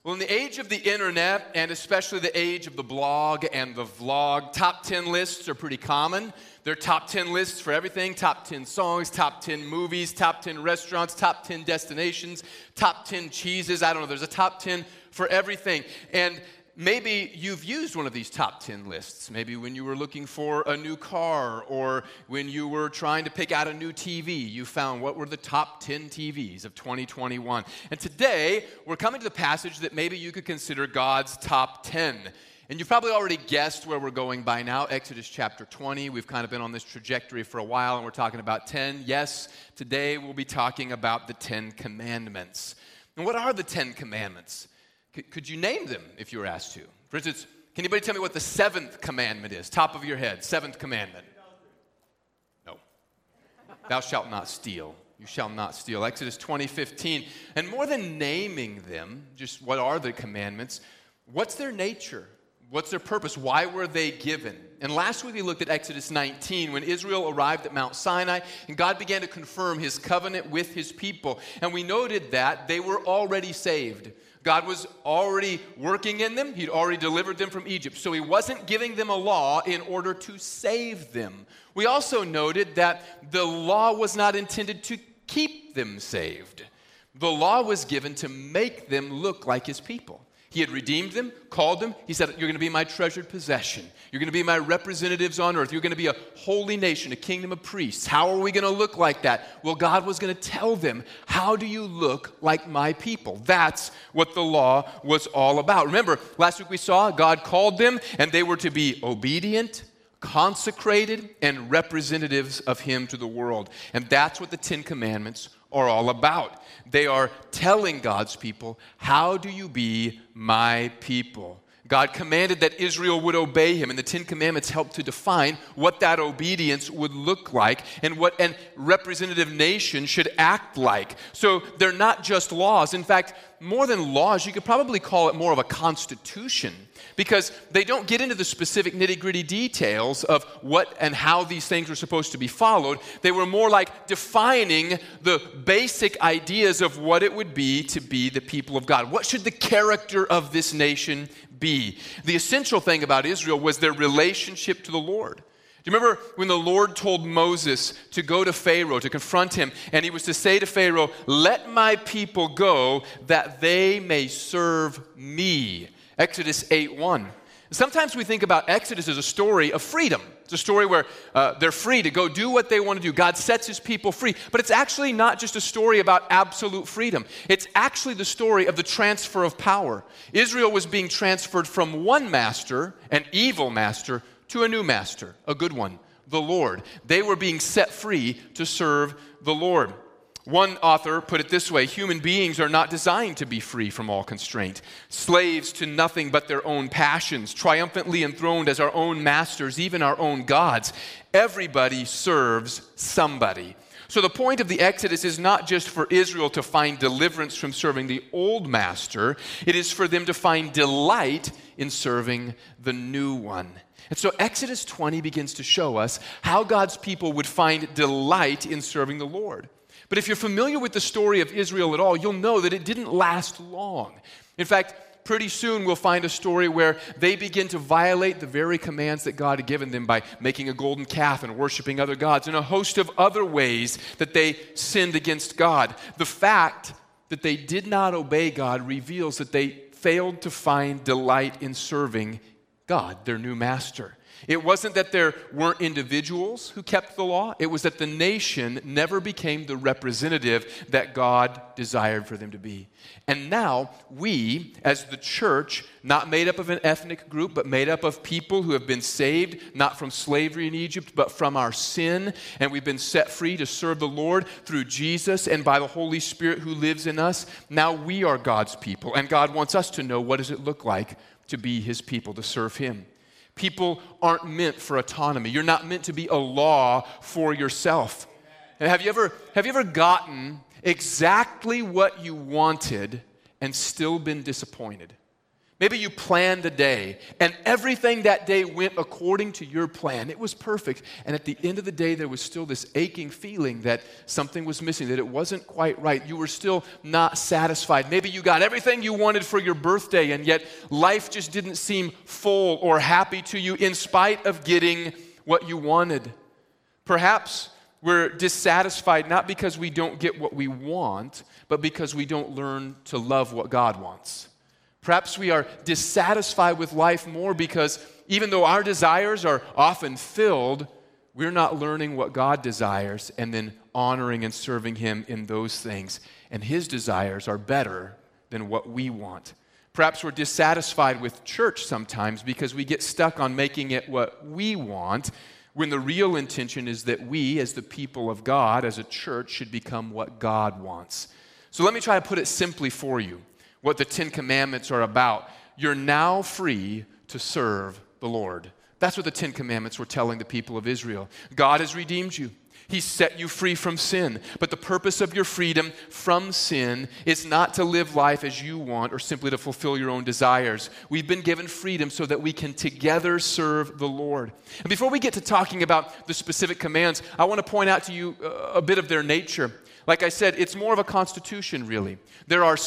Well, in the age of the internet, and especially the age of the blog and the vlog, top 10 lists are pretty common. They're top 10 lists for everything: top 10 songs, top 10 movies, top 10 restaurants, top 10 destinations, top 10 cheeses. I don't know, there's a top 10 for everything. And maybe you've used one of these top 10 lists. Maybe when you were looking for a new car, or when you were trying to pick out a new TV, you found what were the top 10 TVs of 2021. And today, we're coming to the passage that maybe you could consider God's top 10. And you've probably already guessed where we're going by now, Exodus chapter 20. We've kind of been on this trajectory for a while, and we're talking about 10. Yes, today we'll be talking about the 10 Commandments. And what are the 10 Commandments? Could you name them if you were asked to? For instance, can anybody tell me what the 7th commandment is? Top of your head, 7th commandment. No. Thou shalt not steal. You shall not steal. Exodus 20:15. And more than naming them, just what are the commandments, what's their nature? What's their purpose? Why were they given? And last week we looked at Exodus 19 when Israel arrived at Mount Sinai and God began to confirm his covenant with his people. And we noted that they were already saved. God was already working in them. He'd already delivered them from Egypt. So he wasn't giving them a law in order to save them. We also noted that the law was not intended to keep them saved. The law was given to make them look like his people. He had redeemed them, called them. He said, you're going to be my treasured possession. You're going to be my representatives on earth. You're going to be a holy nation, a kingdom of priests. How are we going to look like that? Well, God was going to tell them, how do you look like my people? That's what the law was all about. Remember, last week we saw God called them, and they were to be obedient, consecrated, and representatives of him to the world. And that's what the 10 Commandments are all about. They are telling God's people, how do you be my people? God commanded that Israel would obey him, and the 10 Commandments help to define what that obedience would look like and what a representative nation should act like. So they're not just laws. In fact, more than laws, you could probably call it more of a constitution, because they don't get into the specific nitty-gritty details of what and how these things were supposed to be followed. They were more like defining the basic ideas of what it would be to be the people of God. What should the character of this nation be? The essential thing about Israel was their relationship to the Lord. Do you remember when the Lord told Moses to go to Pharaoh to confront him, and he was to say to Pharaoh, let my people go that they may serve me? Exodus 8:1. Sometimes we think about Exodus as a story of freedom. It's a story where they're free to go do what they want to do. God sets his people free. But it's actually not just a story about absolute freedom. It's actually the story of the transfer of power. Israel was being transferred from one master, an evil master, to a new master, a good one, the Lord. They were being set free to serve the Lord. One author put it this way: human beings are not designed to be free from all constraint, slaves to nothing but their own passions, triumphantly enthroned as our own masters, even our own gods. Everybody serves somebody. So the point of the Exodus is not just for Israel to find deliverance from serving the old master. It is for them to find delight in serving the new one. And so Exodus 20 begins to show us how God's people would find delight in serving the Lord. But if you're familiar with the story of Israel at all, you'll know that it didn't last long. In fact, pretty soon we'll find a story where they begin to violate the very commands that God had given them by making a golden calf and worshiping other gods and a host of other ways that they sinned against God. The fact that they did not obey God reveals that they failed to find delight in serving God, their new master. It wasn't that there weren't individuals who kept the law. It was that the nation never became the representative that God desired for them to be. And now we, as the church, not made up of an ethnic group, but made up of people who have been saved, not from slavery in Egypt, but from our sin, and we've been set free to serve the Lord through Jesus and by the Holy Spirit who lives in us. Now we are God's people, and God wants us to know, what does it look like to be his people, to serve him? People aren't meant for autonomy. You're not meant to be a law for yourself. And have you ever gotten exactly what you wanted and still been disappointed? Maybe you planned a day, and everything that day went according to your plan. It was perfect. And at the end of the day, there was still this aching feeling that something was missing, that it wasn't quite right. You were still not satisfied. Maybe you got everything you wanted for your birthday, and yet life just didn't seem full or happy to you in spite of getting what you wanted. Perhaps we're dissatisfied not because we don't get what we want, but because we don't learn to love what God wants. Perhaps we are dissatisfied with life more because even though our desires are often filled, we're not learning what God desires and then honoring and serving Him in those things. And His desires are better than what we want. Perhaps we're dissatisfied with church sometimes because we get stuck on making it what we want, when the real intention is that we, as the people of God, as a church, should become what God wants. So let me try to put it simply for you. What the Ten Commandments are about. You're now free to serve the Lord. That's what the Ten Commandments were telling the people of Israel. God has redeemed you. He's set you free from sin. But the purpose of your freedom from sin is not to live life as you want or simply to fulfill your own desires. We've been given freedom so that we can together serve the Lord. And before we get to talking about the specific commands, I want to point out to you a bit of their nature. Like I said, it's more of a constitution, really. There are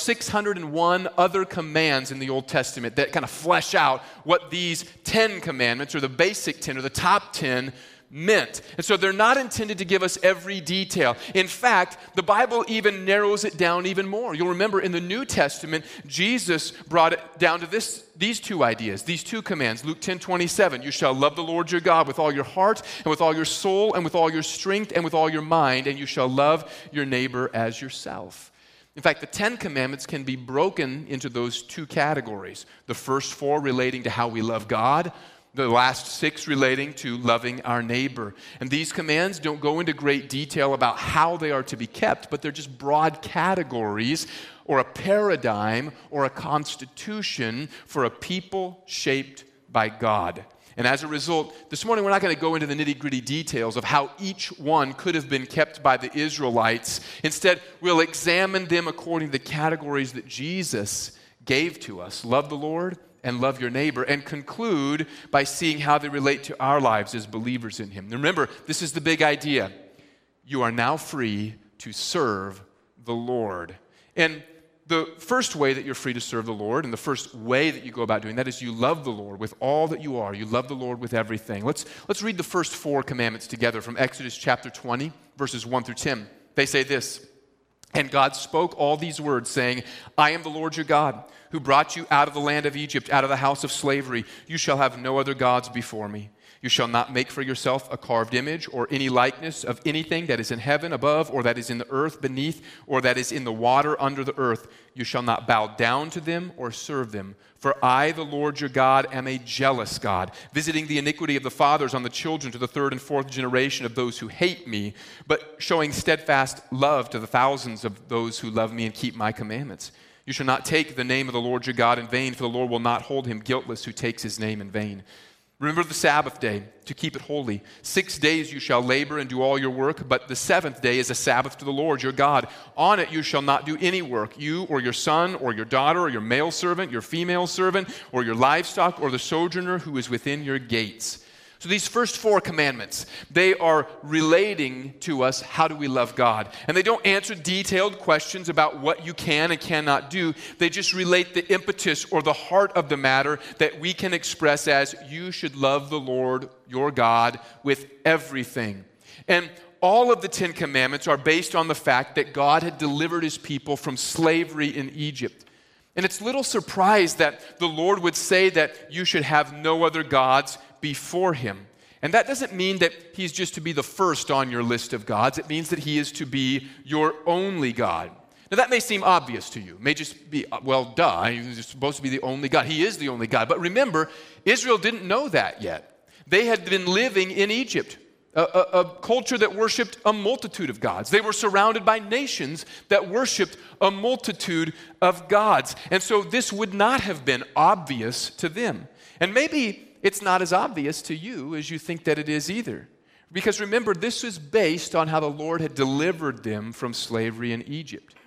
601 other commands in the Old Testament that kind of flesh out what these 10 commandments, or the basic 10, or the top 10, meant. And so they're not intended to give us every detail. In fact, the Bible even narrows it down even more. You'll remember in the New Testament, Jesus brought it down to these two ideas, these two commands. Luke 10:27, you shall love the Lord your God with all your heart and with all your soul and with all your strength and with all your mind, and you shall love your neighbor as yourself. In fact, the 10 commandments can be broken into those two categories. The first 4 relating to how we love God, the last 6 relating to loving our neighbor. And these commands don't go into great detail about how they are to be kept, but they're just broad categories or a paradigm or a constitution for a people shaped by God. And as a result, this morning we're not going to go into the nitty-gritty details of how each one could have been kept by the Israelites. Instead, we'll examine them according to the categories that Jesus gave to us. Love the Lord and love your neighbor, and conclude by seeing how they relate to our lives as believers in Him. Remember, this is the big idea. You are now free to serve the Lord. And the first way that you're free to serve the Lord, and the first way that you go about doing that, is you love the Lord with all that you are. You love the Lord with everything. Let's read the first 4 commandments together from Exodus chapter 20, verses 1 through 10. They say this, and God spoke all these words, saying, I am the Lord your God, who brought you out of the land of Egypt, out of the house of slavery. You shall have no other gods before me. You shall not make for yourself a carved image or any likeness of anything that is in heaven above, or that is in the earth beneath, or that is in the water under the earth. You shall not bow down to them or serve them. For I, the Lord your God, am a jealous God, visiting the iniquity of the fathers on the children to the 3rd and 4th generation of those who hate me, but showing steadfast love to the thousands of those who love me and keep my commandments. You shall not take the name of the Lord your God in vain, for the Lord will not hold him guiltless who takes his name in vain. Remember the Sabbath day to keep it holy. 6 days you shall labor and do all your work, but the 7th day is a Sabbath to the Lord your God. On it you shall not do any work, you or your son or your daughter or your male servant, your female servant, or your livestock or the sojourner who is within your gates. So these first 4 commandments, they are relating to us how do we love God. And they don't answer detailed questions about what you can and cannot do. They just relate the impetus or the heart of the matter that we can express as you should love the Lord your God with everything. And all of the 10 commandments are based on the fact that God had delivered his people from slavery in Egypt. And it's little surprise that the Lord would say that you should have no other gods before him. And that doesn't mean that he's just to be the first on your list of gods. It means that he is to be your only God. Now that may seem obvious to you. It may just be, well, duh, he's supposed to be the only God. He is the only God. But remember, Israel didn't know that yet. They had been living in Egypt, a culture that worshiped a multitude of gods. They were surrounded by nations that worshiped a multitude of gods. And so this would not have been obvious to them. And maybe it's not as obvious to you as you think that it is either. Because remember, this was based on how the Lord had delivered them from slavery in Egypt.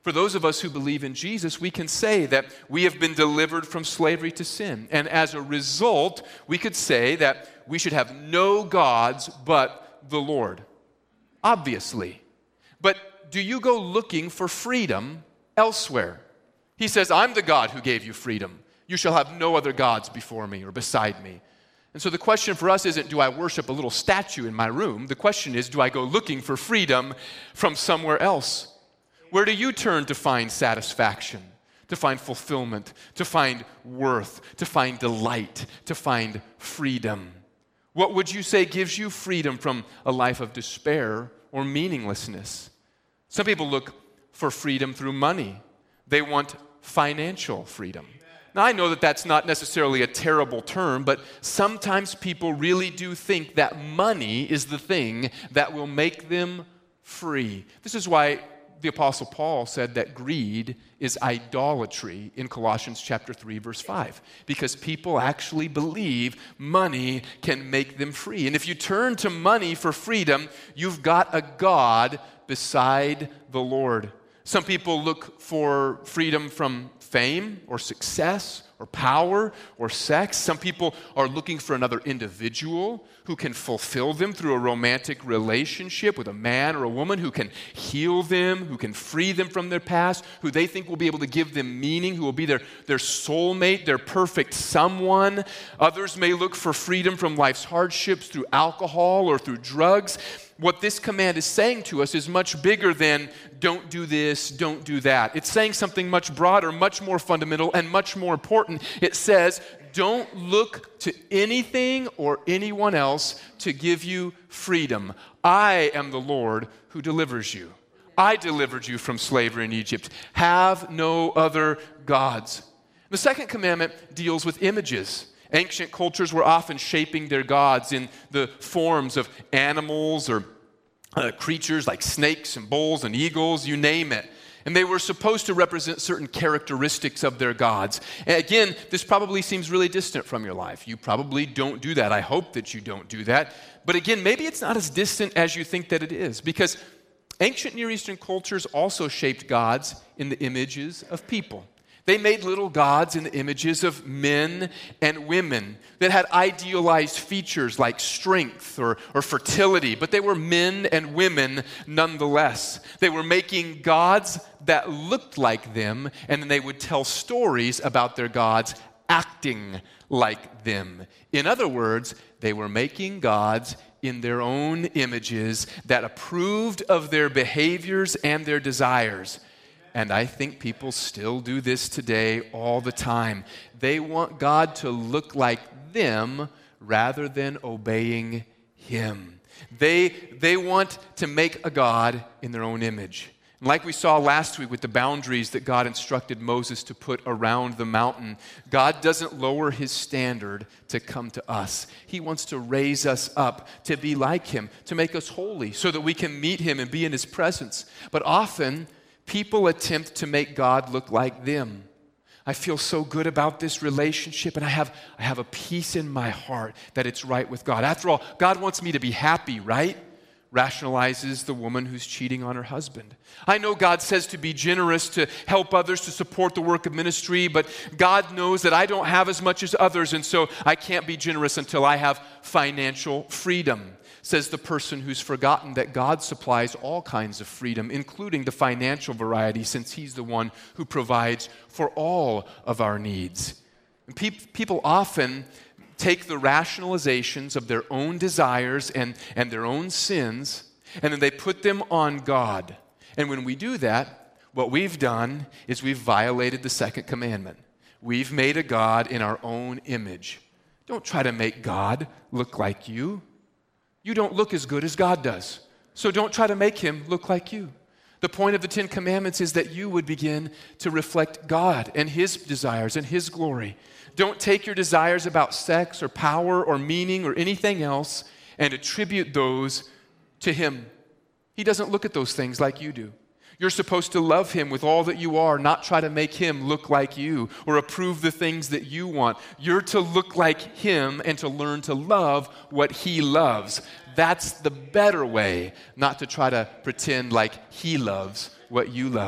For those of us who believe in Jesus, we can say that we have been delivered from slavery to sin. And as a result, we could say that we should have no gods but the Lord. Obviously. But do you go looking for freedom elsewhere? He says, I'm the God who gave you freedom. You shall have no other gods before me or beside me. And so the question for us isn't, do I worship a little statue in my room? The question is, do I go looking for freedom from somewhere else? Where do you turn to find satisfaction, to find fulfillment, to find worth, to find delight, to find freedom? What would you say gives you freedom from a life of despair or meaninglessness? Some people look for freedom through money. They want financial freedom. Now, I know that that's not necessarily a terrible term, but sometimes people really do think that money is the thing that will make them free. This is why the Apostle Paul said that greed is idolatry in Colossians chapter 3, verse 5, because people actually believe money can make them free. And if you turn to money for freedom, you've got a God beside the Lord. Some people look for freedom from fame or success or power or sex. Some people are looking for another individual who can fulfill them through a romantic relationship with a man or a woman who can heal them, who can free them from their past, who they think will be able to give them meaning, who will be their soulmate, their perfect someone. Others may look for freedom from life's hardships through alcohol or through drugs. What this command is saying to us is much bigger than don't do this, don't do that. It's saying something much broader, much more fundamental, and much more important. It says, don't look to anything or anyone else to give you freedom. I am the Lord who delivers you. I delivered you from slavery in Egypt. Have no other gods. The second commandment deals with images. Ancient cultures were often shaping their gods in the forms of animals or creatures like snakes and bulls and eagles, you name it. And they were supposed to represent certain characteristics of their gods. And again, this probably seems really distant from your life. You probably don't do that. I hope that you don't do that. But again, maybe it's not as distant as you think that it is, because ancient Near Eastern cultures also shaped gods in the images of people. They made little gods in the images of men and women that had idealized features like strength or fertility, but they were men and women nonetheless. They were making gods that looked like them, and then they would tell stories about their gods acting like them. In other words, they were making gods in their own images that approved of their behaviors and their desires. And I think people still do this today all the time. They want God to look like them rather than obeying Him. They want to make a God in their own image. And like we saw last week with the boundaries that God instructed Moses to put around the mountain, God doesn't lower His standard to come to us. He wants to raise us up to be like Him, to make us holy so that we can meet Him and be in His presence. But often, people attempt to make God look like them. I feel so good about this relationship, and I have a peace in my heart that it's right with God. After all, God wants me to be happy, right? Rationalizes the woman who's cheating on her husband. I know God says to be generous, to help others, to support the work of ministry, but God knows that I don't have as much as others, and so I can't be generous until I have financial freedom. Says the person who's forgotten that God supplies all kinds of freedom, including the financial variety, since He's the one who provides for all of our needs. And people often take the rationalizations of their own desires and their own sins, and then they put them on God. And when we do that, what we've done is we've violated the second commandment. We've made a God in our own image. Don't try to make God look like you. You don't look as good as God does. So don't try to make Him look like you. The point of the Ten Commandments is that you would begin to reflect God and His desires and His glory. Don't take your desires about sex or power or meaning or anything else and attribute those to Him. He doesn't look at those things like you do. You're supposed to love Him with all that you are, not try to make Him look like you or approve the things that you want. You're to look like Him and to learn to love what He loves. That's the better way, not to try to pretend like He loves what you love.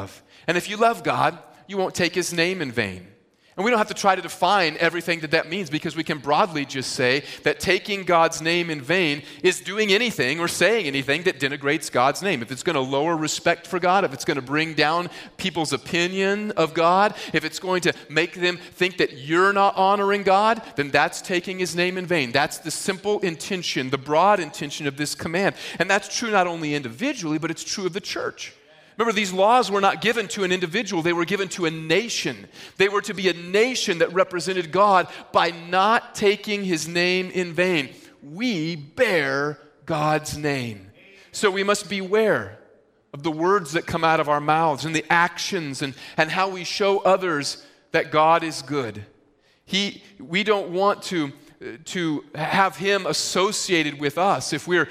And if you love God, you won't take his name in vain. And we don't have to try to define everything that means, because we can broadly just say that taking God's name in vain is doing anything or saying anything that denigrates God's name. If it's going to lower respect for God, if it's going to bring down people's opinion of God, if it's going to make them think that you're not honoring God, then that's taking his name in vain. That's the simple intention, the broad intention of this command. And that's true not only individually, but it's true of the church. Remember, these laws were not given to an individual. They were given to a nation. They were to be a nation that represented God by not taking his name in vain. We bear God's name. So we must beware of the words that come out of our mouths and the actions and how we show others that God is good. We don't want to have him associated with us if we're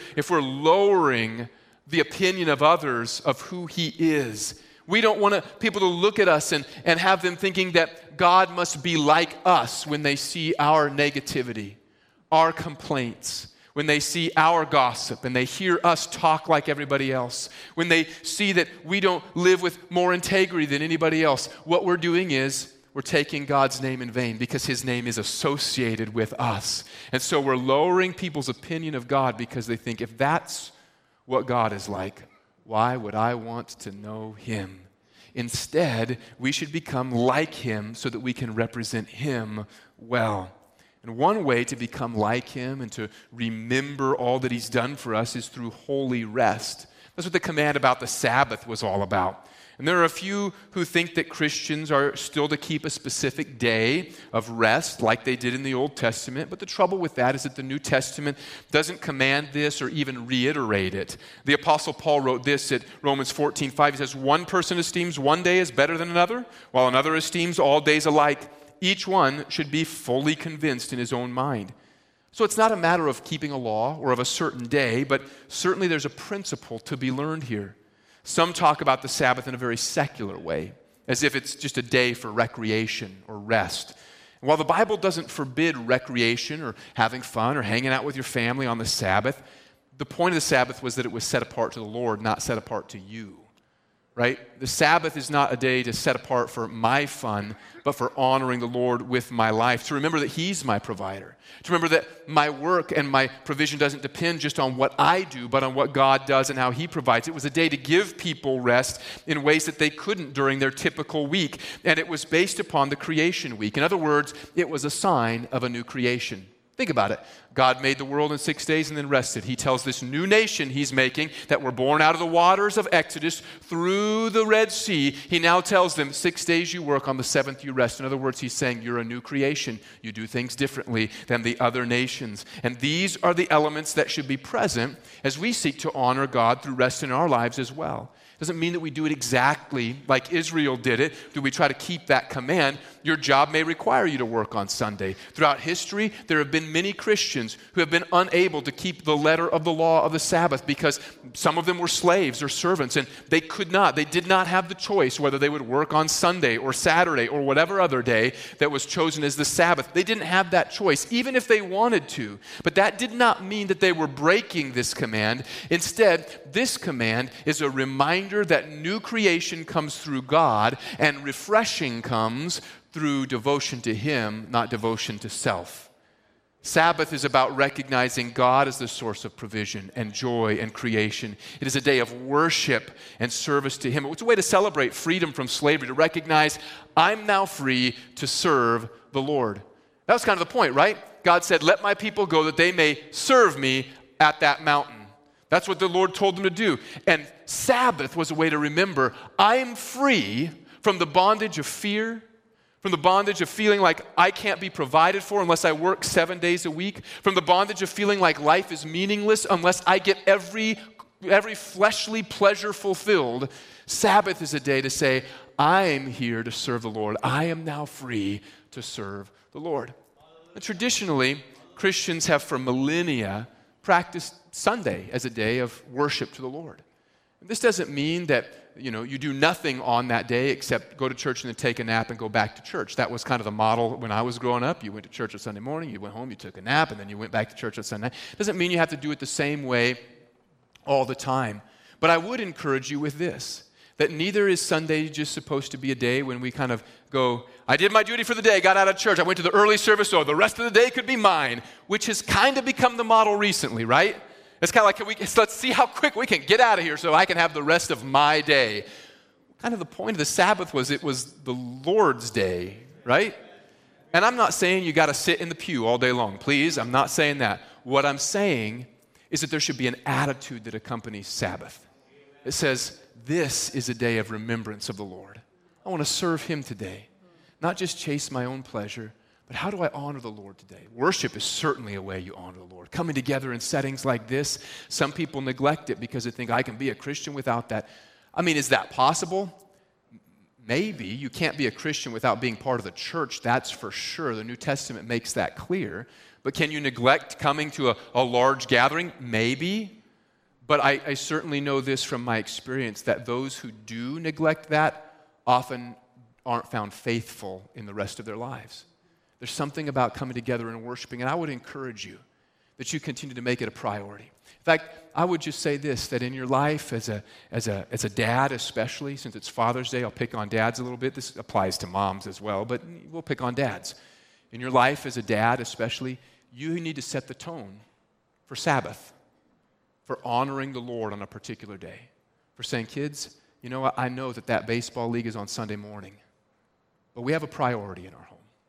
lowering the opinion of others of who he is. We don't want people to look at us and have them thinking that God must be like us when they see our negativity, our complaints, when they see our gossip and they hear us talk like everybody else, when they see that we don't live with more integrity than anybody else. What we're doing is we're taking God's name in vain because his name is associated with us. And so we're lowering people's opinion of God because they think, if that's what God is like, why would I want to know him? Instead, we should become like him so that we can represent him well. And one way to become like him and to remember all that he's done for us is through holy rest. That's what the command about the Sabbath was all about. And there are a few who think that Christians are still to keep a specific day of rest like they did in the Old Testament. But the trouble with that is that the New Testament doesn't command this or even reiterate it. The Apostle Paul wrote this at Romans 14:5. He says, one person esteems one day as better than another, while another esteems all days alike. Each one should be fully convinced in his own mind. So it's not a matter of keeping a law or of a certain day, but certainly there's a principle to be learned here. Some talk about the Sabbath in a very secular way, as if it's just a day for recreation or rest. And while the Bible doesn't forbid recreation or having fun or hanging out with your family on the Sabbath, the point of the Sabbath was that it was set apart to the Lord, not set apart to you. Right? The Sabbath is not a day to set apart for my fun, but for honoring the Lord with my life, to remember that he's my provider, to remember that my work and my provision doesn't depend just on what I do, but on what God does and how he provides. It was a day to give people rest in ways that they couldn't during their typical week, and it was based upon the creation week. In other words, it was a sign of a new creation. Think about it. God made the world in 6 days and then rested. He tells this new nation he's making that were born out of the waters of Exodus through the Red Sea. He now tells them 6 days you work, on the seventh you rest. In other words, he's saying you're a new creation. You do things differently than the other nations. And these are the elements that should be present as we seek to honor God through rest in our lives as well. Doesn't mean that we do it exactly like Israel did it. Do we try to keep that command? Your job may require you to work on Sunday. Throughout history, there have been many Christians who have been unable to keep the letter of the law of the Sabbath because some of them were slaves or servants, and they did not have the choice whether they would work on Sunday or Saturday or whatever other day that was chosen as the Sabbath. They didn't have that choice, even if they wanted to. But that did not mean that they were breaking this command. Instead, this command is a reminder that new creation comes through God and refreshing comes through devotion to him, not devotion to self. Sabbath is about recognizing God as the source of provision and joy and creation. It is a day of worship and service to him. It's a way to celebrate freedom from slavery, to recognize I'm now free to serve the Lord. That was kind of the point, right? God said, let my people go that they may serve me at that mountain. That's what the Lord told them to do. And Sabbath was a way to remember, I am free from the bondage of fear, from the bondage of feeling like I can't be provided for unless I work 7 days a week, from the bondage of feeling like life is meaningless unless I get every fleshly pleasure fulfilled. Sabbath is a day to say, I'm here to serve the Lord. I am now free to serve the Lord. And traditionally, Christians have for millennia practiced Sunday as a day of worship to the Lord. This doesn't mean that, you do nothing on that day except go to church and then take a nap and go back to church. That was kind of the model when I was growing up. You went to church on Sunday morning, you went home, you took a nap, and then you went back to church on Sunday night. Doesn't mean you have to do it the same way all the time. But I would encourage you with this, That neither is Sunday just supposed to be a day when we kind of go, I did my duty for the day, got out of church, I went to the early service, so the rest of the day could be mine, which has kind of become the model recently, right? It's kind of like, let's see how quick we can get out of here so I can have the rest of my day. Kind of the point of the Sabbath was it was the Lord's day, right? And I'm not saying you got to sit in the pew all day long. Please, I'm not saying that. What I'm saying is that there should be an attitude that accompanies Sabbath. It says, this is a day of remembrance of the Lord. I want to serve Him today. Not just chase my own pleasure, but how do I honor the Lord today? Worship is certainly a way you honor the Lord. Coming together in settings like this, some people neglect it because they think, I can be a Christian without that. I mean, is that possible? Maybe. You can't be a Christian without being part of the church, that's for sure. The New Testament makes that clear. But can you neglect coming to a large gathering? Maybe. But I certainly know this from my experience, that those who do neglect that often aren't found faithful in the rest of their lives. There's something about coming together and worshiping, and I would encourage you that you continue to make it a priority. In fact, I would just say this, that in your life as a dad especially, since it's Father's Day, I'll pick on dads a little bit. This applies to moms as well, but we'll pick on dads. In your life as a dad especially, you need to set the tone for Sabbath, for honoring the Lord on a particular day, for saying, kids, you know what, I know that baseball league is on Sunday morning, but we have a priority in our home.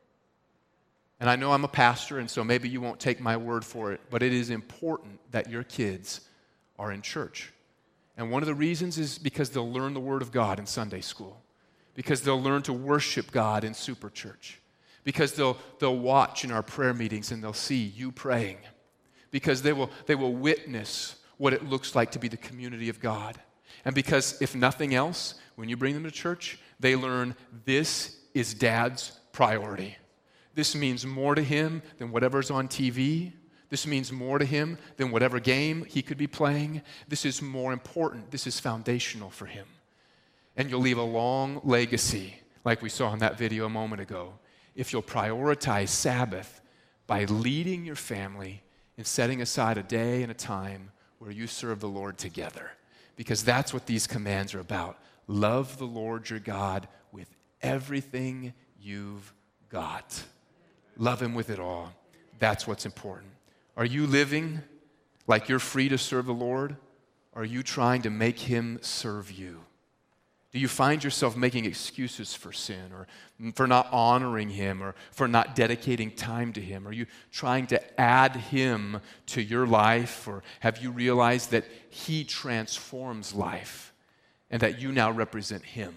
And I know I'm a pastor, and so maybe you won't take my word for it, but it is important that your kids are in church. And one of the reasons is because they'll learn the Word of God in Sunday school, because they'll learn to worship God in super church, because they'll watch in our prayer meetings and they'll see you praying, because they will witness what it looks like to be the community of God. And because, if nothing else, when you bring them to church, they learn this is Dad's priority. This means more to him than whatever's on TV. This means more to him than whatever game he could be playing. This is more important. This is foundational for him. And you'll leave a long legacy, like we saw in that video a moment ago, if you'll prioritize Sabbath by leading your family in setting aside a day and a time where you serve the Lord together. Because that's what these commands are about. Love the Lord your God with everything you've got. Love Him with it all. That's what's important. Are you living like you're free to serve the Lord? Or are you trying to make Him serve you? Do you find yourself making excuses for sin or for not honoring Him or for not dedicating time to Him? Are you trying to add Him to your life, or have you realized that He transforms life and that you now represent Him?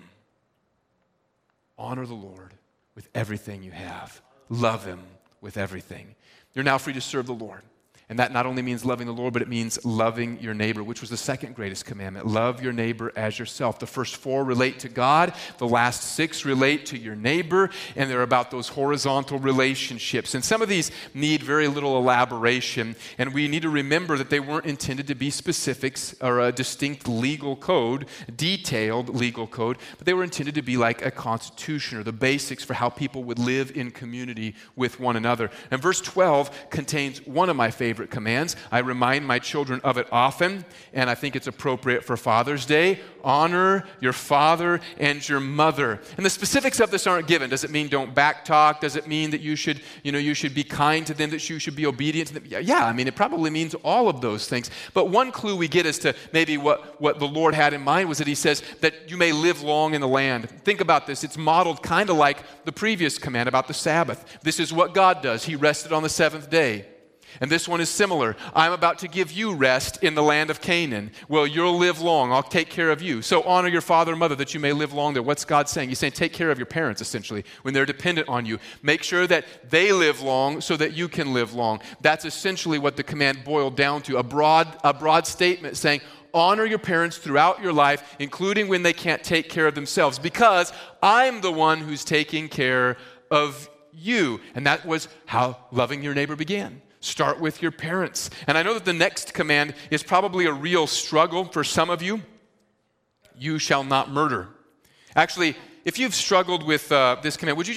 Honor the Lord with everything you have. Love Him with everything. You're now free to serve the Lord. And that not only means loving the Lord, but it means loving your neighbor, which was the second greatest commandment. Love your neighbor as yourself. The first 4 relate to God. The last 6 relate to your neighbor. And they're about those horizontal relationships. And some of these need very little elaboration. And we need to remember that they weren't intended to be specifics or a distinct legal code, detailed legal code, but they were intended to be like a constitution or the basics for how people would live in community with one another. And verse 12 contains one of my favorite commands. I remind my children of it often, and I think it's appropriate for Father's Day. Honor your father and your mother. And the specifics of this aren't given. Does it mean don't backtalk? Does it mean that you should be kind to them, that you should be obedient to them? Yeah, I mean, it probably means all of those things. But one clue we get as to maybe what the Lord had in mind was that He says that you may live long in the land. Think about this. It's modeled kind of like the previous command about the Sabbath. This is what God does. He rested on the 7th day. And this one is similar. I'm about to give you rest in the land of Canaan. Well, you'll live long. I'll take care of you. So honor your father and mother that you may live long there. What's God saying? He's saying take care of your parents, essentially, when they're dependent on you. Make sure that they live long so that you can live long. That's essentially what the command boiled down to, a broad statement saying, honor your parents throughout your life, including when they can't take care of themselves, because I'm the one who's taking care of you. And that was how loving your neighbor began. Start with your parents. And I know that the next command is probably a real struggle for some of you. You shall not murder. Actually, if you've struggled with this command, would you just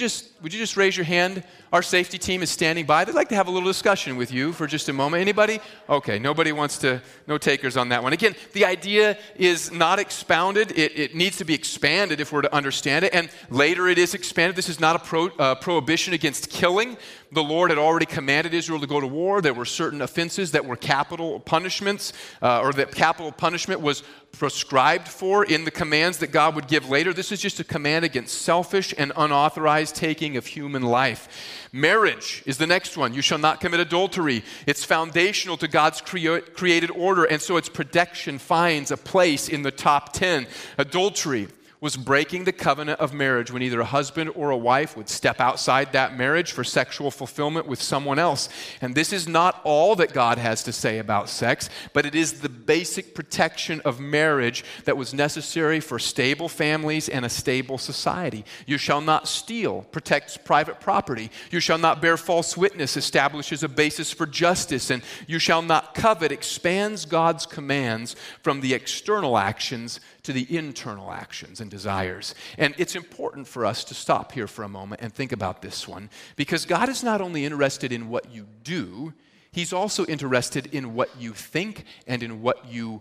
would you just raise your hand? Our safety team is standing by. They'd like to have a little discussion with you for just a moment. Anybody? Okay, nobody wants to, no takers on that one. Again, the idea is not expounded. It needs to be expanded if we're to understand it. And later it is expanded. This is not a prohibition against killing. The Lord had already commanded Israel to go to war. There were certain offenses that were capital punishments, or that capital punishment was prescribed for in the commands that God would give later. This is just a command against selfish and unauthorized taking of human life. Marriage is the next one. You shall not commit adultery. It's foundational to God's created order, and so its protection finds a place in the top 10. Adultery was breaking the covenant of marriage when either a husband or a wife would step outside that marriage for sexual fulfillment with someone else. And this is not all that God has to say about sex, but it is the basic protection of marriage that was necessary for stable families and a stable society. You shall not steal, protects private property. You shall not bear false witness, establishes a basis for justice. And you shall not covet, expands God's commands from the external actions to the internal actions and desires. And it's important for us to stop here for a moment and think about this one, because God is not only interested in what you do, He's also interested in what you think and in what you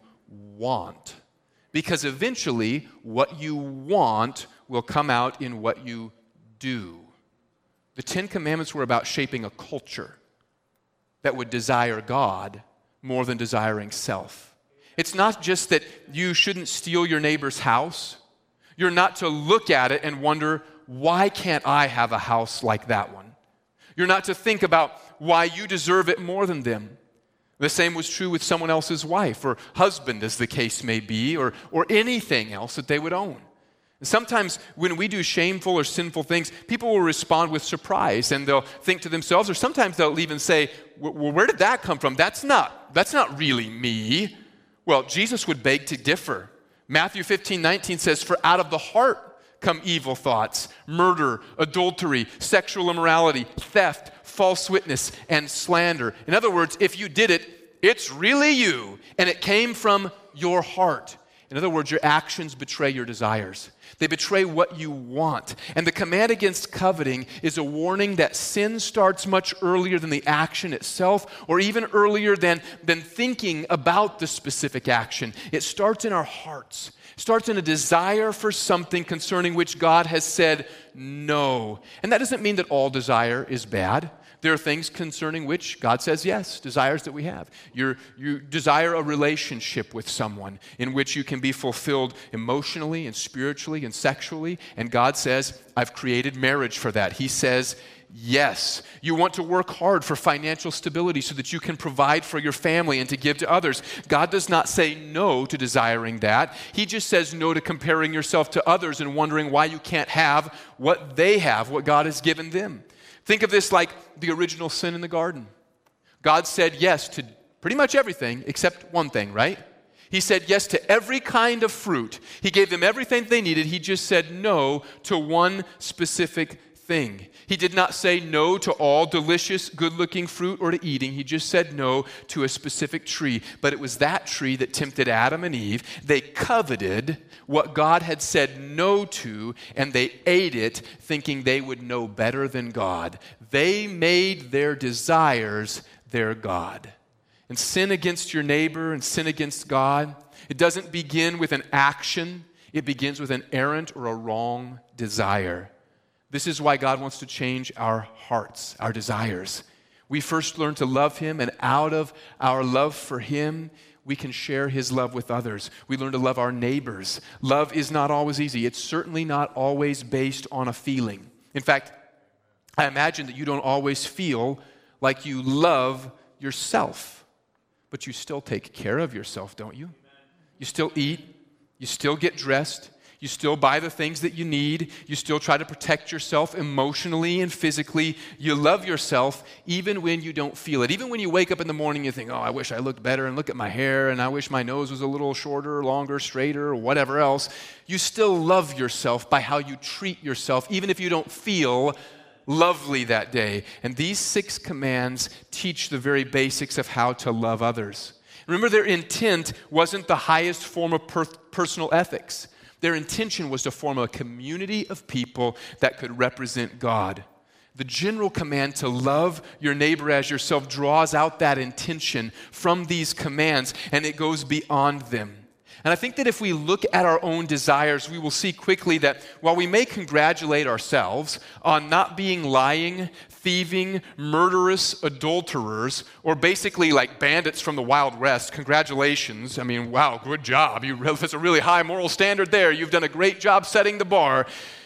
want. Because eventually, what you want will come out in what you do. The Ten Commandments were about shaping a culture that would desire God more than desiring self. It's not just that you shouldn't steal your neighbor's house. You're not to look at it and wonder, why can't I have a house like that one? You're not to think about why you deserve it more than them. The same was true with someone else's wife or husband, as the case may be, or anything else that they would own. And sometimes when we do shameful or sinful things, people will respond with surprise, and they'll think to themselves, or sometimes they'll even say, well, where did that come from? That's not really me. Well, Jesus would beg to differ. Matthew 15:19 says, for out of the heart come evil thoughts, murder, adultery, sexual immorality, theft, false witness, and slander. In other words, if you did it, it's really you, and it came from your heart. In other words, your actions betray your desires. They betray what you want. And the command against coveting is a warning that sin starts much earlier than the action itself, or even earlier than thinking about the specific action. It starts in our hearts. It starts in a desire for something concerning which God has said no. And that doesn't mean that all desire is bad. There are things concerning which God says yes, desires that we have. You desire a relationship with someone in which you can be fulfilled emotionally and spiritually and sexually, and God says, I've created marriage for that. He says, yes. You want to work hard for financial stability so that you can provide for your family and to give to others. God does not say no to desiring that. He just says no to comparing yourself to others and wondering why you can't have what they have, what God has given them. Think of this like the original sin in the garden. God said yes to pretty much everything except one thing, right? He said yes to every kind of fruit. He gave them everything they needed. He just said no to one specific thing. He did not say no to all delicious, good-looking fruit or to eating. He just said no to a specific tree. But it was that tree that tempted Adam and Eve. They coveted what God had said no to, and they ate it thinking they would know better than God. They made their desires their God. And sin against your neighbor and sin against God, it doesn't begin with an action. It begins with an errant or a wrong desire. This is why God wants to change our hearts, our desires. We first learn to love Him, and out of our love for Him, we can share His love with others. We learn to love our neighbors. Love is not always easy. It's certainly not always based on a feeling. In fact, I imagine that you don't always feel like you love yourself, but you still take care of yourself, don't you? You still eat. You still get dressed. You still buy the things that you need. You still try to protect yourself emotionally and physically. You love yourself even when you don't feel it. Even when you wake up in the morning, you think, oh, I wish I looked better, and look at my hair, and I wish my nose was a little shorter, longer, straighter, or whatever else. You still love yourself by how you treat yourself, even if you don't feel lovely that day. And these 6 commands teach the very basics of how to love others. Remember, their intent wasn't the highest form of personal ethics. Their intention was to form a community of people that could represent God. The general command to love your neighbor as yourself draws out that intention from these commands, and it goes beyond them. And I think that if we look at our own desires, we will see quickly that while we may congratulate ourselves on not being lying, thieving, murderous adulterers, or basically like bandits from the Wild West, congratulations. I mean, wow, good job. That's a really high moral standard there. You've done a great job setting the bar.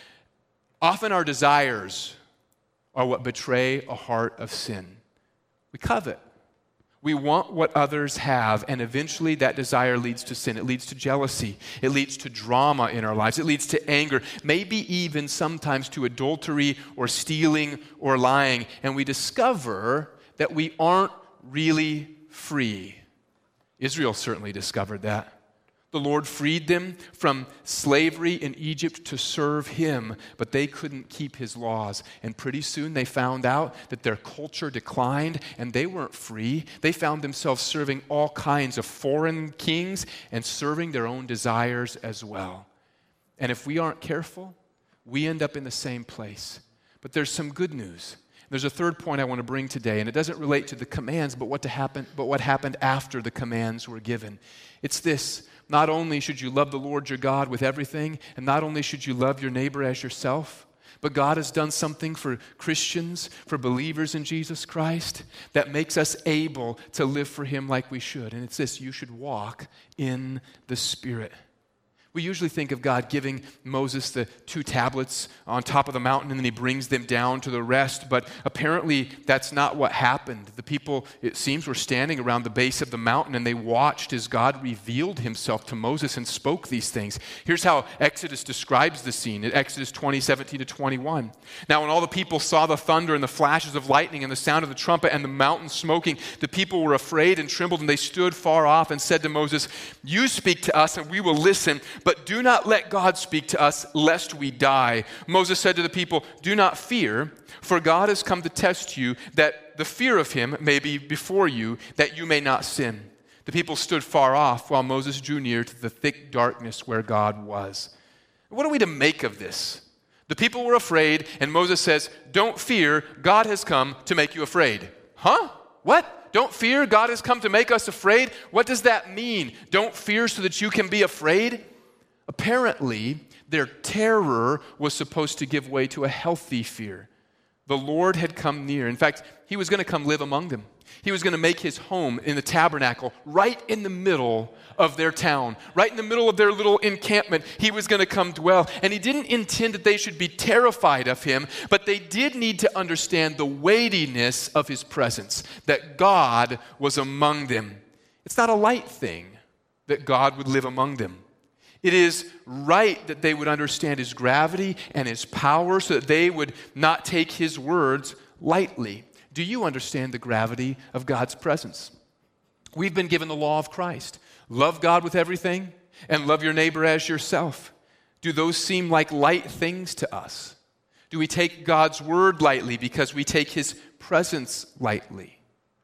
Often our desires are what betray a heart of sin. We covet. We want what others have, and eventually that desire leads to sin. It leads to jealousy. It leads to drama in our lives. It leads to anger, maybe even sometimes to adultery or stealing or lying. And we discover that we aren't really free. Israel certainly discovered that. The Lord freed them from slavery in Egypt to serve Him, but they couldn't keep His laws. And pretty soon they found out that their culture declined and they weren't free. They found themselves serving all kinds of foreign kings and serving their own desires as well. And if we aren't careful, we end up in the same place. But there's some good news. There's a third point I want to bring today, and it doesn't relate to the commands, but what happened after the commands were given. It's this. Not only should you love the Lord your God with everything, and not only should you love your neighbor as yourself, but God has done something for Christians, for believers in Jesus Christ, that makes us able to live for Him like we should. And it's this: you should walk in the Spirit. We usually think of God giving Moses the 2 tablets on top of the mountain and then He brings them down to the rest, but apparently that's not what happened. The people, it seems, were standing around the base of the mountain and they watched as God revealed Himself to Moses and spoke these things. Here's how Exodus describes the scene in Exodus 20:17-21. Now when all the people saw the thunder and the flashes of lightning and the sound of the trumpet and the mountain smoking, the people were afraid and trembled, and they stood far off and said to Moses, "You speak to us and we will listen, but do not let God speak to us, lest we die." Moses said to the people, "Do not fear, for God has come to test you, that the fear of Him may be before you, that you may not sin." The people stood far off while Moses drew near to the thick darkness where God was. What are we to make of this? The people were afraid, and Moses says, "Don't fear, God has come to make you afraid." Huh? What? Don't fear, God has come to make us afraid? What does that mean? Don't fear so that you can be afraid? Apparently, their terror was supposed to give way to a healthy fear. The Lord had come near. In fact, He was going to come live among them. He was going to make His home in the tabernacle right in the middle of their town, right in the middle of their little encampment. He was going to come dwell. And He didn't intend that they should be terrified of Him, but they did need to understand the weightiness of His presence, that God was among them. It's not a light thing that God would live among them. It is right that they would understand His gravity and His power so that they would not take His words lightly. Do you understand the gravity of God's presence? We've been given the law of Christ. Love God with everything and love your neighbor as yourself. Do those seem like light things to us? Do we take God's word lightly because we take His presence lightly?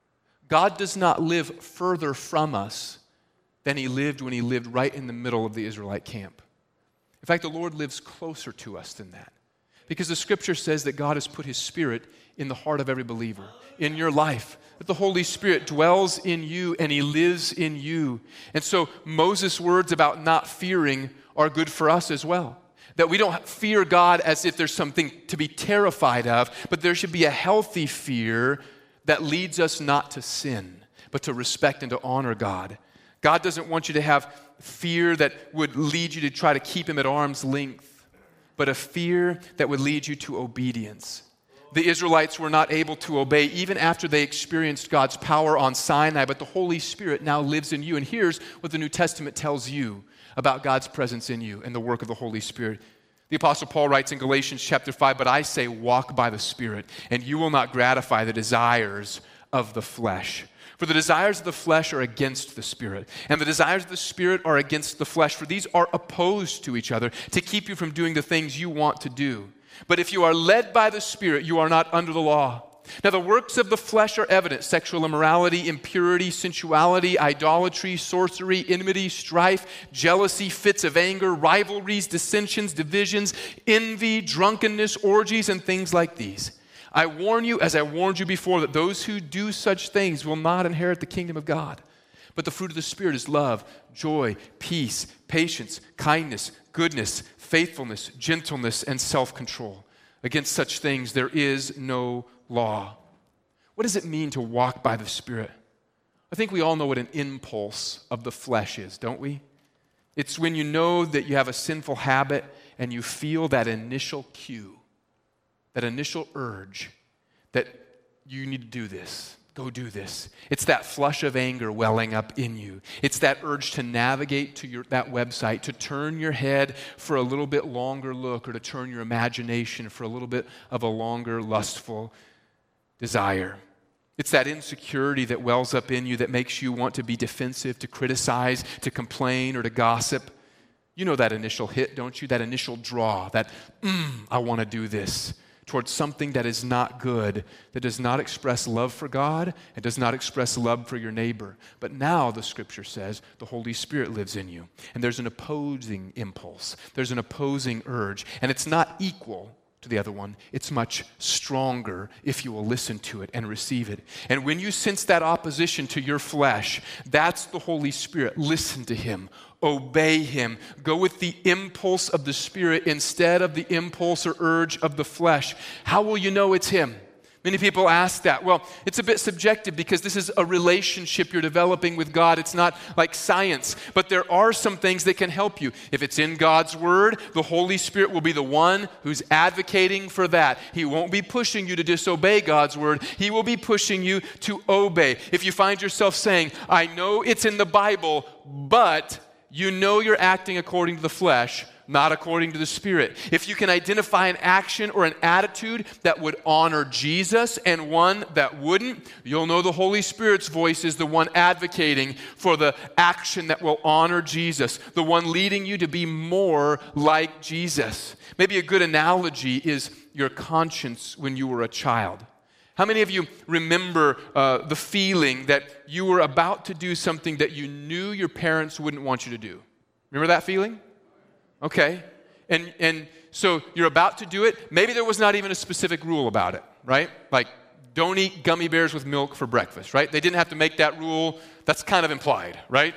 God does not live further from us than He lived when He lived right in the middle of the Israelite camp. In fact, the Lord lives closer to us than that, because the Scripture says that God has put His Spirit in the heart of every believer, in your life, that the Holy Spirit dwells in you and He lives in you. And so Moses' words about not fearing are good for us as well, that we don't fear God as if there's something to be terrified of, but there should be a healthy fear that leads us not to sin, but to respect and to honor God. God doesn't want you to have fear that would lead you to try to keep Him at arm's length, but a fear that would lead you to obedience. The Israelites were not able to obey even after they experienced God's power on Sinai, but the Holy Spirit now lives in you. And here's what the New Testament tells you about God's presence in you and the work of the Holy Spirit. The Apostle Paul writes in Galatians chapter 5, "But I say, walk by the Spirit, and you will not gratify the desires of the flesh. For the desires of the flesh are against the Spirit, and the desires of the Spirit are against the flesh, for these are opposed to each other to keep you from doing the things you want to do. But if you are led by the Spirit, you are not under the law. Now the works of the flesh are evident: sexual immorality, impurity, sensuality, idolatry, sorcery, enmity, strife, jealousy, fits of anger, rivalries, dissensions, divisions, envy, drunkenness, orgies, and things like these. I warn you, as I warned you before, that those who do such things will not inherit the kingdom of God. But the fruit of the Spirit is love, joy, peace, patience, kindness, goodness, faithfulness, gentleness, and self-control. Against such things there is no law. What does it mean to walk by the Spirit? I think we all know what an impulse of the flesh is, don't we? It's when you know that you have a sinful habit and you feel that initial cue, that initial urge that you need to do this, go do this. It's that flush of anger welling up in you. It's that urge to navigate to that website, to turn your head for a little bit longer look, or to turn your imagination for a little bit of a longer lustful desire. It's that insecurity that wells up in you that makes you want to be defensive, to criticize, to complain, or to gossip. You know that initial hit, don't you? That initial draw, that, I want to do this, towards something that is not good, that does not express love for God and does not express love for your neighbor. But now, the Scripture says, the Holy Spirit lives in you. And there's an opposing impulse. There's an opposing urge. And it's not equal to the other one. It's much stronger if you will listen to it and receive it. And when you sense that opposition to your flesh, that's the Holy Spirit. Listen to Him. Obey Him. Go with the impulse of the Spirit instead of the impulse or urge of the flesh. How will you know it's Him? Many people ask that. Well, it's a bit subjective because this is a relationship you're developing with God. It's not like science, but there are some things that can help you. If it's in God's Word, the Holy Spirit will be the one who's advocating for that. He won't be pushing you to disobey God's Word. He will be pushing you to obey. If you find yourself saying, I know it's in the Bible, but you know you're acting according to the flesh, not according to the Spirit. If you can identify an action or an attitude that would honor Jesus and one that wouldn't, you'll know the Holy Spirit's voice is the one advocating for the action that will honor Jesus, the one leading you to be more like Jesus. Maybe a good analogy is your conscience when you were a child. How many of you remember the feeling that you were about to do something that you knew your parents wouldn't want you to do? Remember that feeling? Okay. And so you're about to do it. Maybe there was not even a specific rule about it, right? Like, don't eat gummy bears with milk for breakfast, right? They didn't have to make that rule. That's kind of implied, right?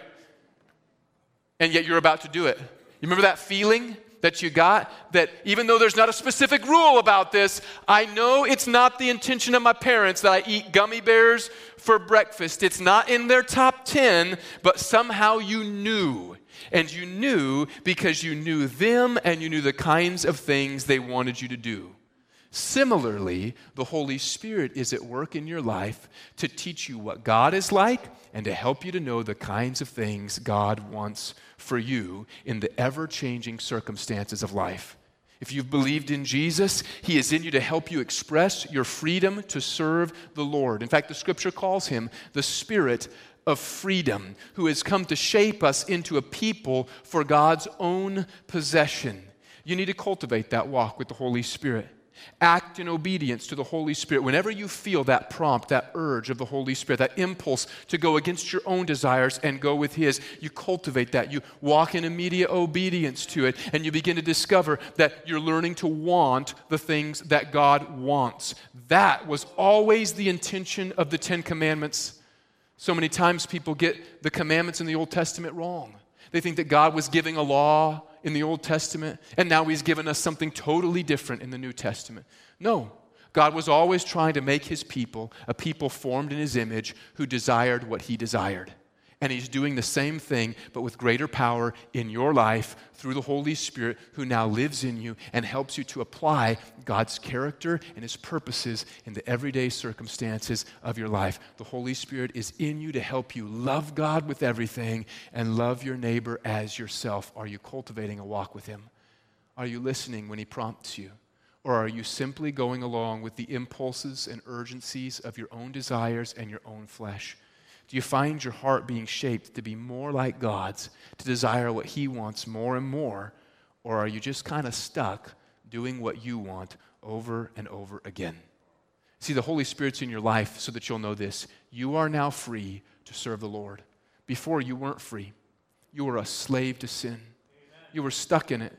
And yet you're about to do it. You remember that feeling that you got? That even though there's not a specific rule about this, I know it's not the intention of my parents that I eat gummy bears for breakfast. It's not in their top 10, but somehow you knew. And you knew because you knew them and you knew the kinds of things they wanted you to do. Similarly, the Holy Spirit is at work in your life to teach you what God is like and to help you to know the kinds of things God wants for you in the ever-changing circumstances of life. If you've believed in Jesus, He is in you to help you express your freedom to serve the Lord. In fact, the Scripture calls Him the Spirit of freedom, who has come to shape us into a people for God's own possession. You need to cultivate that walk with the Holy Spirit. Act in obedience to the Holy Spirit. Whenever you feel that prompt, that urge of the Holy Spirit, that impulse to go against your own desires and go with His, you cultivate that. You walk in immediate obedience to it, and you begin to discover that you're learning to want the things that God wants. That was always the intention of the Ten Commandments. So many times people get the commandments in the Old Testament wrong. They think that God was giving a law in the Old Testament, and now He's given us something totally different in the New Testament. No, God was always trying to make His people a people formed in His image who desired what He desired. And He's doing the same thing, but with greater power in your life through the Holy Spirit who now lives in you and helps you to apply God's character and His purposes in the everyday circumstances of your life. The Holy Spirit is in you to help you love God with everything and love your neighbor as yourself. Are you cultivating a walk with Him? Are you listening when He prompts you? Or are you simply going along with the impulses and urgencies of your own desires and your own flesh? Do you find your heart being shaped to be more like God's, to desire what He wants more and more? Or are you just kind of stuck doing what you want over and over again? See, the Holy Spirit's in your life so that you'll know this. You are now free to serve the Lord. Before, you weren't free. You were a slave to sin. You were stuck in it.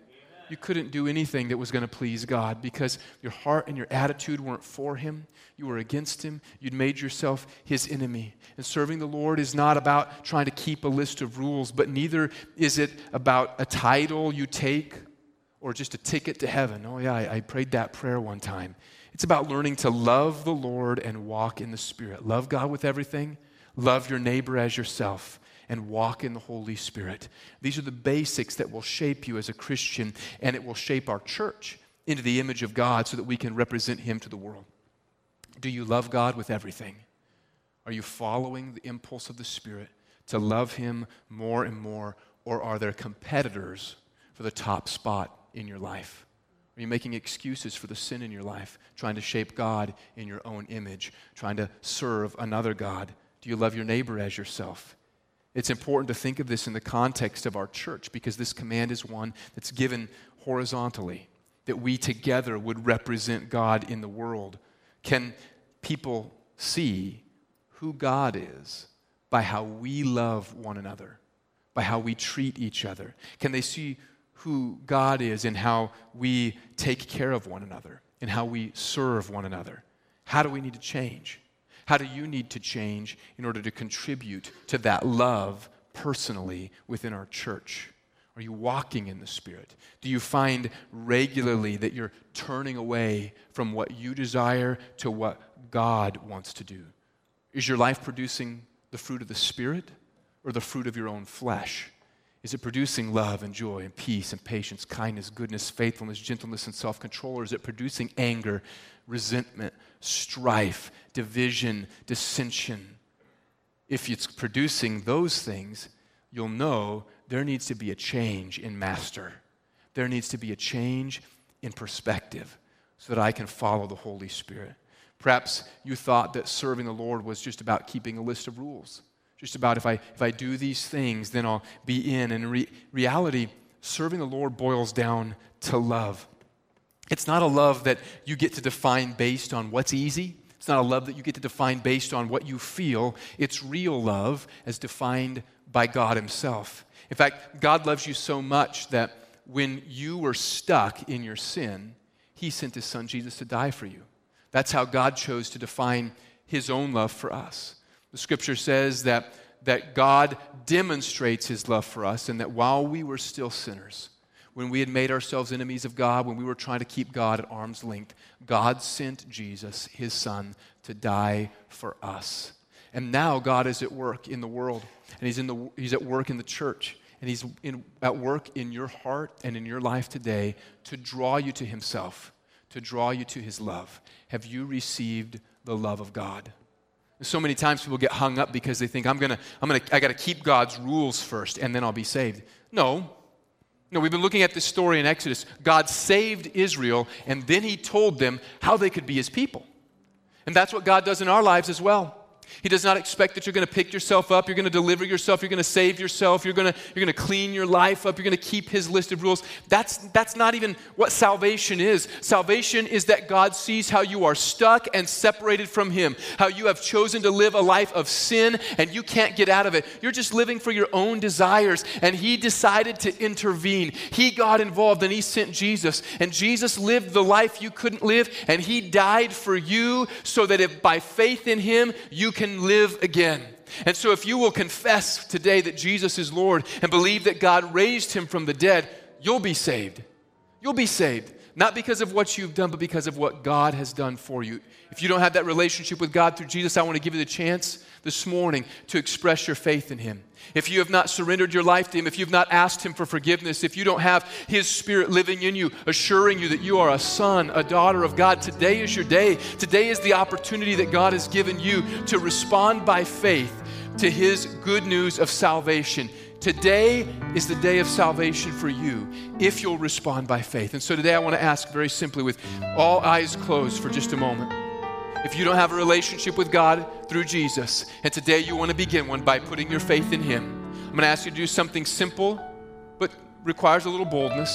you couldn't do anything that was going to please God because your heart and your attitude weren't for Him. You were against Him. You'd made yourself His enemy. And serving the Lord is not about trying to keep a list of rules, but neither is it about a title you take or just a ticket to heaven. Oh yeah, I prayed that prayer one time. It's about learning to love the Lord and walk in the Spirit. Love God with everything. Love your neighbor as yourself. And walk in the Holy Spirit. These are the basics that will shape you as a Christian, and it will shape our church into the image of God so that we can represent Him to the world. Do you love God with everything? Are you following the impulse of the Spirit to love Him more and more, or are there competitors for the top spot in your life? Are you making excuses for the sin in your life, trying to shape God in your own image, trying to serve another God? Do you love your neighbor as yourself? It's important to think of this in the context of our church because this command is one that's given horizontally, that we together would represent God in the world. Can people see who God is by how we love one another, by how we treat each other? Can they see who God is in how we take care of one another, in how we serve one another? How do we need to change? How do you need to change in order to contribute to that love personally within our church? Are you walking in the Spirit? Do you find regularly that you're turning away from what you desire to what God wants to do? Is your life producing the fruit of the Spirit or the fruit of your own flesh? Is it producing love and joy and peace and patience, kindness, goodness, faithfulness, gentleness, and self-control? Or is it producing anger, resentment, strife, division, dissension? If it's producing those things, you'll know there needs to be a change in master. There needs to be a change in perspective so that I can follow the Holy Spirit. Perhaps you thought that serving the Lord was just about keeping a list of rules. Just about if I do these things, then I'll be in. And in reality, serving the Lord boils down to love. It's not a love that you get to define based on what's easy. It's not a love that you get to define based on what you feel. It's real love as defined by God Himself. In fact, God loves you so much that when you were stuck in your sin, He sent His Son Jesus to die for you. That's how God chose to define His own love for us. The Scripture says that God demonstrates His love for us and that while we were still sinners, when we had made ourselves enemies of God, when we were trying to keep God at arm's length, God sent Jesus, His Son, to die for us. And now God is at work in the world, and He's at work in the church, and He's at work in your heart and in your life today to draw you to Himself, to draw you to His love. Have you received the love of God? So many times people get hung up because they think I got to keep God's rules first and then I'll be saved. No, we've been looking at this story in Exodus. God saved Israel and then He told them how they could be His people. And that's what God does in our lives as well. He does not expect that you're going to pick yourself up, you're going to deliver yourself, you're going to save yourself, you're going to clean your life up, you're going to keep His list of rules. That's not even what salvation is. Salvation is that God sees how you are stuck and separated from Him, how you have chosen to live a life of sin and you can't get out of it. You're just living for your own desires, and He decided to intervene. He got involved and He sent Jesus, and Jesus lived the life you couldn't live, and He died for you so that if by faith in Him you can live again. And so if you will confess today that Jesus is Lord and believe that God raised Him from the dead, you'll be saved. You'll be saved. Not because of what you've done, but because of what God has done for you. If you don't have that relationship with God through Jesus, I want to give you the chance this morning to express your faith in Him. If you have not surrendered your life to Him, if you've not asked Him for forgiveness, if you don't have His Spirit living in you, assuring you that you are a son, a daughter of God, today is your day. Today is the opportunity that God has given you to respond by faith to His good news of salvation. Today is the day of salvation for you if you'll respond by faith. And so today I want to ask very simply, with all eyes closed for just a moment, if you don't have a relationship with God through Jesus, and today you want to begin one by putting your faith in Him, I'm going to ask you to do something simple but requires a little boldness.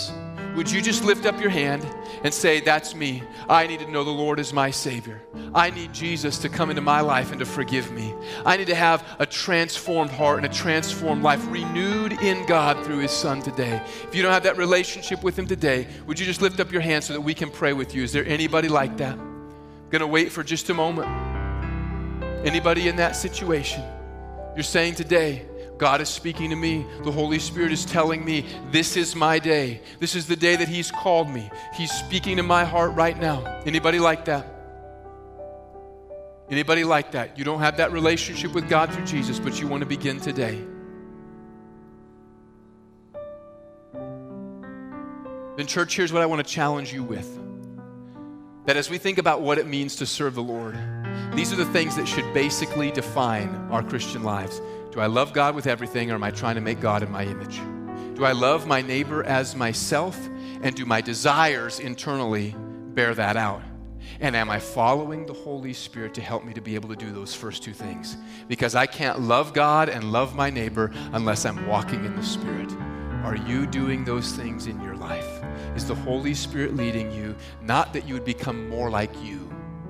would you just lift up your hand and say, that's me. I need to know the Lord is my Savior. I need Jesus to come into my life and to forgive me. I need to have a transformed heart and a transformed life, renewed in God through His Son today. If you don't have that relationship with Him today, would you just lift up your hand so that we can pray with you? Is there anybody like that? I'm going to wait for just a moment. Anybody in that situation? You're saying today, God is speaking to me. The Holy Spirit is telling me this is my day. This is the day that He's called me. He's speaking to my heart right now. Anybody like that? Anybody like that? You don't have that relationship with God through Jesus, but you want to begin today. Then church, here's what I want to challenge you with. That as we think about what it means to serve the Lord, these are the things that should basically define our Christian lives. Do I love God with everything, or am I trying to make God in my image? Do I love my neighbor as myself, and do my desires internally bear that out? And am I following the Holy Spirit to help me to be able to do those first two things? Because I can't love God and love my neighbor unless I'm walking in the Spirit. Are you doing those things in your life? Is the Holy Spirit leading you? Not that you would become more like you.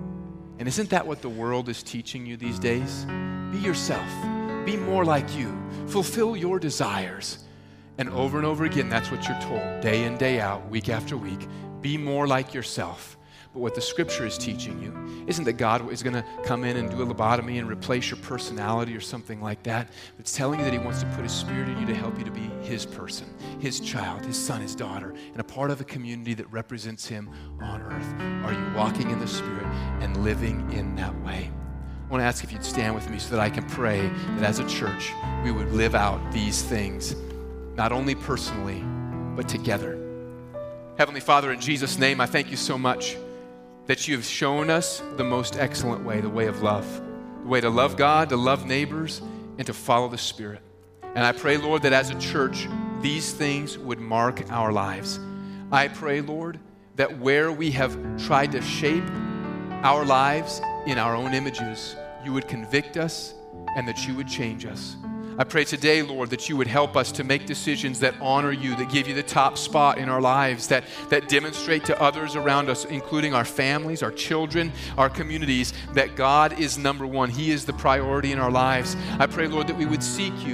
And isn't that what the world is teaching you these days? Be yourself. Be more like you. Fulfill your desires. And over again, that's what you're told, day in, day out, week after week. Be more like yourself. But what the Scripture is teaching you isn't that God is going to come in and do a lobotomy and replace your personality or something like that. It's telling you that He wants to put His Spirit in you to help you to be His person, His child, His son, His daughter, and a part of a community that represents Him on earth. Are you walking in the Spirit and living in that way? I want to ask if you'd stand with me so that I can pray that as a church we would live out these things, not only personally, but together. Heavenly Father, in Jesus' name, I thank you so much that you have shown us the most excellent way, the way of love, the way to love God, to love neighbors, and to follow the Spirit. And I pray, Lord, that as a church, these things would mark our lives. I pray, Lord, that where we have tried to shape our lives in our own images, you would convict us and that you would change us. I pray today, Lord, that you would help us to make decisions that honor you, that give you the top spot in our lives, that demonstrate to others around us, including our families, our children, our communities, that God is number one. He is the priority in our lives. I pray, Lord, that we would seek you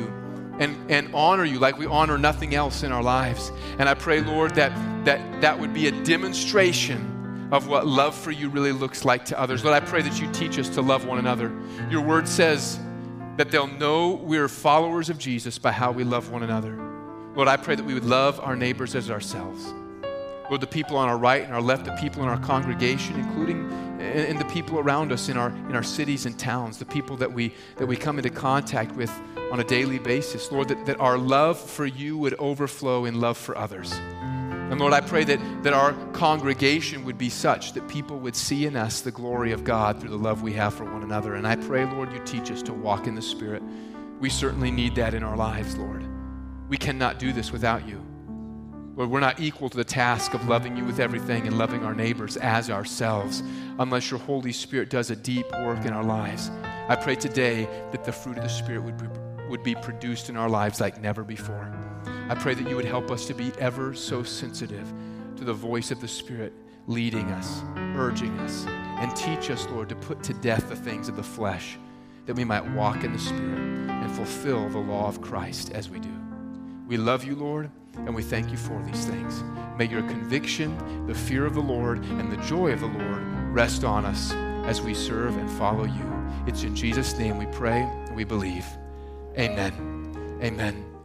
and honor you like we honor nothing else in our lives. And I pray, Lord, that would be a demonstration of what love for you really looks like to others. Lord, I pray that you teach us to love one another. Your word says that they'll know we're followers of Jesus by how we love one another. Lord, I pray that we would love our neighbors as ourselves. Lord, the people on our right and our left, the people in our congregation, including and the people around us in our cities and towns, the people that we come into contact with on a daily basis. Lord, that our love for you would overflow in love for others. And Lord, I pray that our congregation would be such that people would see in us the glory of God through the love we have for one another. And I pray, Lord, you teach us to walk in the Spirit. We certainly need that in our lives, Lord. We cannot do this without you. Lord, we're not equal to the task of loving you with everything and loving our neighbors as ourselves unless your Holy Spirit does a deep work in our lives. I pray today that the fruit of the Spirit would be produced in our lives like never before. I pray that you would help us to be ever so sensitive to the voice of the Spirit leading us, urging us, and teach us, Lord, to put to death the things of the flesh, that we might walk in the Spirit and fulfill the law of Christ as we do. We love you, Lord, and we thank you for these things. May your conviction, the fear of the Lord, and the joy of the Lord rest on us as we serve and follow you. It's in Jesus' name we pray and we believe. Amen. Amen.